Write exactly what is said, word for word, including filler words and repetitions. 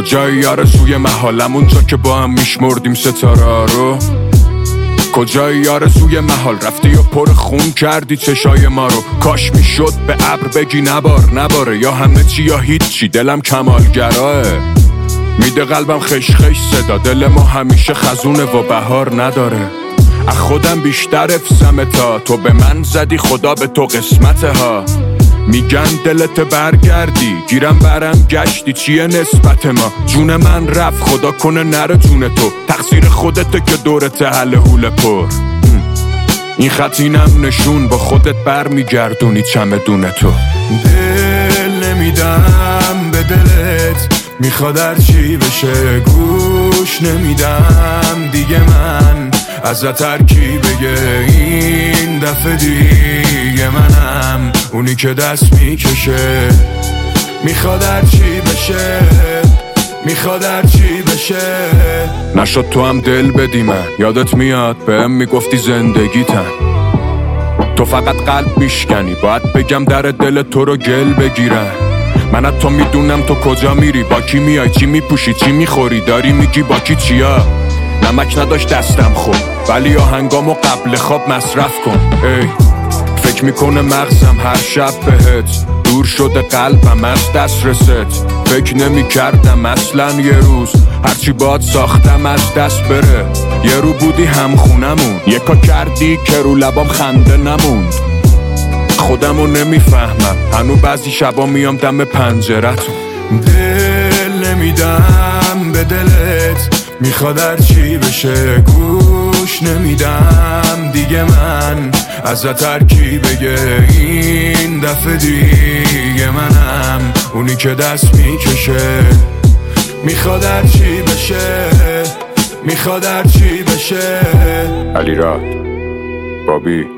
کجای آرزوی محالم اونجا که با هم میشمردیم ستاره رو؟ کجای آرزوی محال رفتی یا پر خون کردی چشای ما رو؟ کاش میشد به ابر بگی نبار نباره، یا همه چی یا هیچی، دلم کمالگراه. میده قلبم خش خش صدا، دل ما همیشه خزونه و بهار نداره. از خودم بیشتر افسمه تا تو به من زدی، خدا به تو قسمته ها. میگن دلت برگردی، گیرم برم گشتی، چیه نسبت ما؟ جون من رفت خدا کنه نره جون تو، تقصیر خودته که دورت حل حول پر. این خط اینم نشون با خودت بر میگردونی چمدون تو. دل نمیدم به دلت، میخواد هر چی بشه گوش نمیدم دیگه. من ازت هر کی بگه این دفعه دیگه منم اونی که دست میکشه. میخواد هر چی بشه، میخواد هر چی بشه. نشد تو هم دل بدی من، یادت میاد بهم میگفتی زندگیتن. تو فقط قلب میشکنی، باید بگم در دل تو رو گل بگیرن. من از تو میدونم تو کجا میری، با کی میای، چی میپوشی، چی میخوری، داری میگی با کی چیا. نمک نداشت دستم خوب، ولی آهنگامو قبل خواب مصرف کن. ای فکر میکنه مغزم هر شب بهت، دور شده قلبم از دست رست. فکر نمی کردم اصلا یه روز هرچی باد ساختم از دست بره. یه رو بودی هم خونمون، یکا کردی که رو لبام خنده نموند. خودمو نمیفهمم هنو بعضی شبا میام دم پنجرتون. دل نمیدم به دلت، میخواد هر چی بشه گوش نمیدم دیگه. من ازت هر کی بگه این دفعه دیگه منم اونی که دست میکشه. میخواد هر چی بشه، میخواد هر چی بشه. علیراد بابی